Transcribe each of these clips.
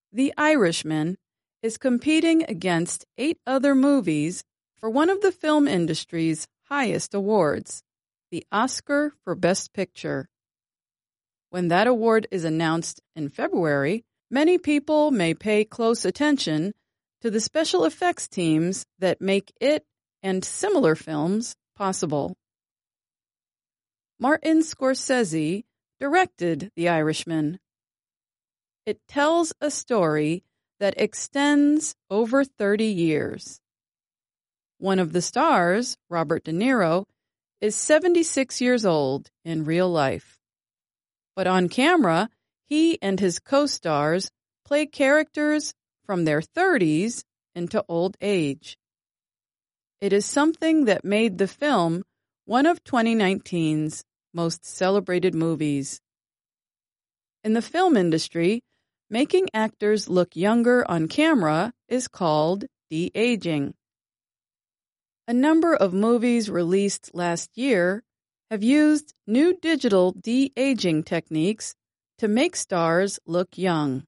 The Irishman is competing against 8 other movies for one of the film industry's highest awards, the Oscar for Best Picture. When that award is announced in February, many people may pay close attention to the special effects teams that make it and similar films possible. Martin Scorsese directed The Irishman. It tells a story that extends over 30 years. One of the stars, Robert De Niro, is 76 years old in real life. But on camera, he and his co-stars play characters from their 30s into old age. It is something that made the film one of 2019's most celebrated movies. In the film industry, making actors look younger on camera is called de-aging. A number of movies released last year have used new digital de-aging techniques to make stars look young.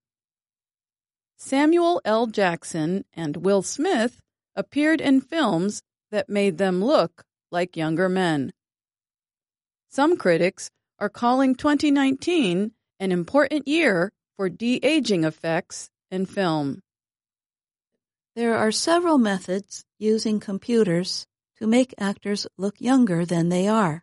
Samuel L. Jackson and Will Smith appeared in films that made them look like younger men. Some critics are calling 2019 an important year for de-aging effects in film. There are several methods using computers to make actors look younger than they are.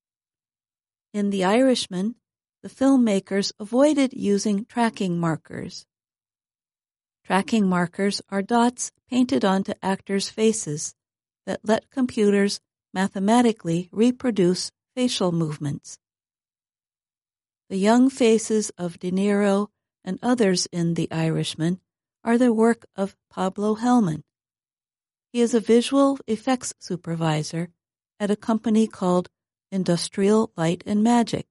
In The Irishman, the filmmakers avoided using tracking markers. Tracking markers are dots painted onto actors' faces that let computers mathematically reproduce facial movements. The young faces of De Niro and others in The Irishman are the work of Pablo Hellman. He is a visual effects supervisor at a company called Industrial Light and Magic.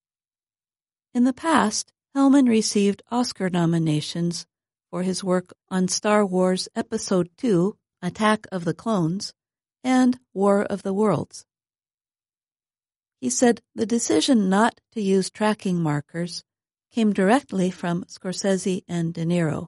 In the past, Hellman received Oscar nominations for his work on Star Wars Episode II, Attack of the Clones, and War of the Worlds. He said the decision not to use tracking markers came directly from Scorsese and De Niro.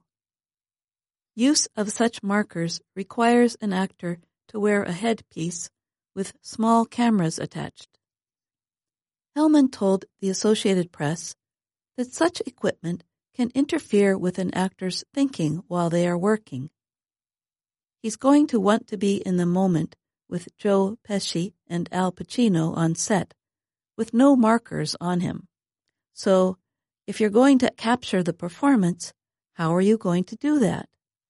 Use of such markers requires an actor to wear a headpiece with small cameras attached. Hellman told the Associated Press that such equipment can interfere with an actor's thinking while they are working. He's going to want to be in the moment with Joe Pesci and Al Pacino on set, with no markers on him. So, if you're going to capture the performance, how are you going to do that?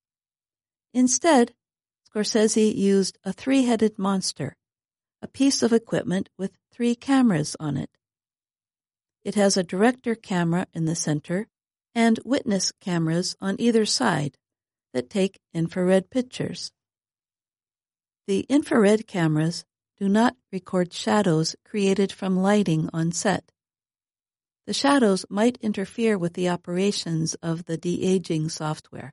Instead, Scorsese used a 3-headed monster, a piece of equipment with 3 cameras on it. It has a director camera in the center and witness cameras on either side that take infrared pictures. The infrared cameras do not record shadows created from lighting on set. The shadows might interfere with the operations of the de-aging software.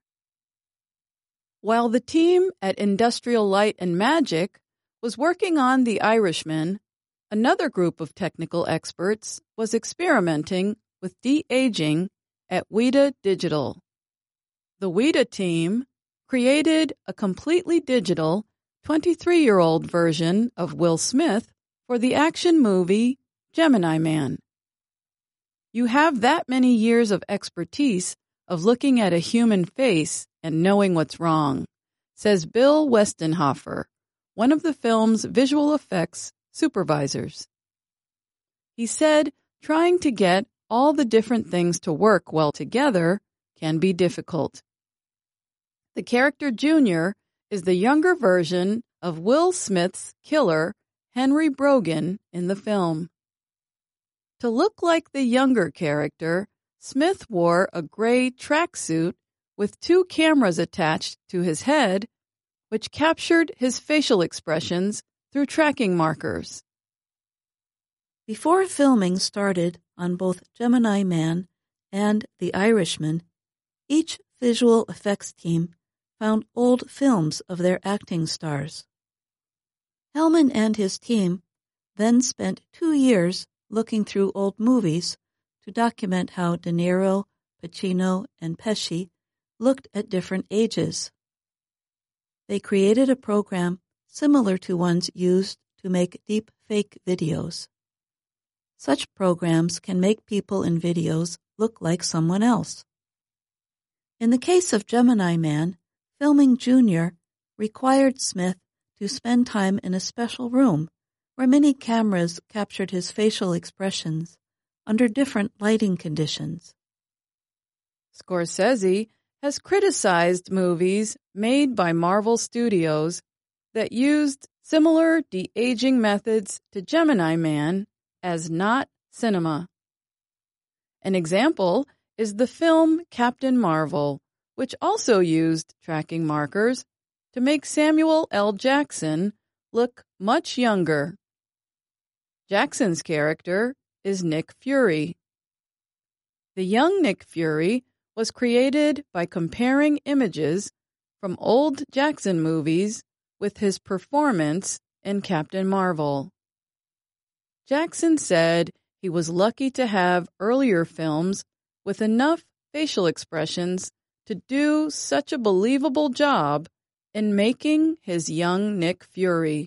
While the team at Industrial Light and Magic was working on The Irishman, another group of technical experts was experimenting with de-aging at Weta Digital. The Weta team created a completely digital 23-year-old version of Will Smith for the action movie Gemini Man. You have that many years of expertise of looking at a human face and knowing what's wrong, says Bill Westenhofer, one of the film's visual effects supervisors. He said trying to get all the different things to work well together can be difficult. The character Junior is the younger version of Will Smith's killer, Henry Brogan, in the film. To look like the younger character, Smith wore a gray tracksuit with 2 cameras attached to his head, which captured his facial expressions through tracking markers. Before filming started on both Gemini Man and The Irishman, each visual effects team found old films of their acting stars. Hellman and his team then spent 2 years looking through old movies to document how De Niro, Pacino, and Pesci looked at different ages. They created a program similar to ones used to make deep fake videos. Such programs can make people in videos look like someone else. In the case of Gemini Man, filming Junior required Smith to spend time in a special room where many cameras captured his facial expressions under different lighting conditions. Scorsese has criticized movies made by Marvel Studios that used similar de-aging methods to Gemini Man as not cinema. An example is the film Captain Marvel, which also used tracking markers to make Samuel L. Jackson look much younger. Jackson's character is Nick Fury. The young Nick Fury was created by comparing images from old Jackson movies with his performance in Captain Marvel. Jackson said he was lucky to have earlier films with enough facial expressions to do such a believable job in making his young Nick Fury.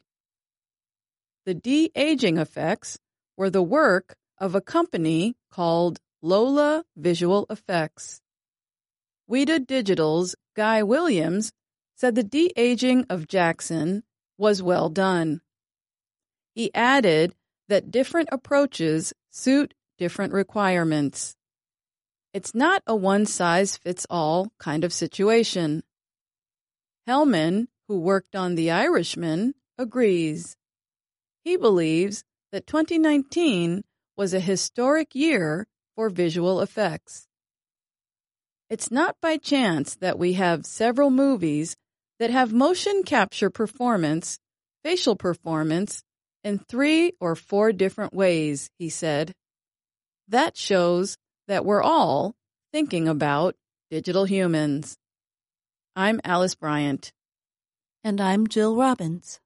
The de-aging effects were the work of a company called Lola Visual Effects. Weta Digital's Guy Williams said the de-aging of Jackson was well done. He added that different approaches suit different requirements. It's not a one-size-fits-all kind of situation. Hellman, who worked on The Irishman, agrees. He believes that 2019 was a historic year for visual effects. It's not by chance that we have several movies that have motion capture performance, facial performance, in 3 or 4 different ways, he said. That shows that we're all thinking about digital humans. I'm Alice Bryant. And I'm Jill Robbins.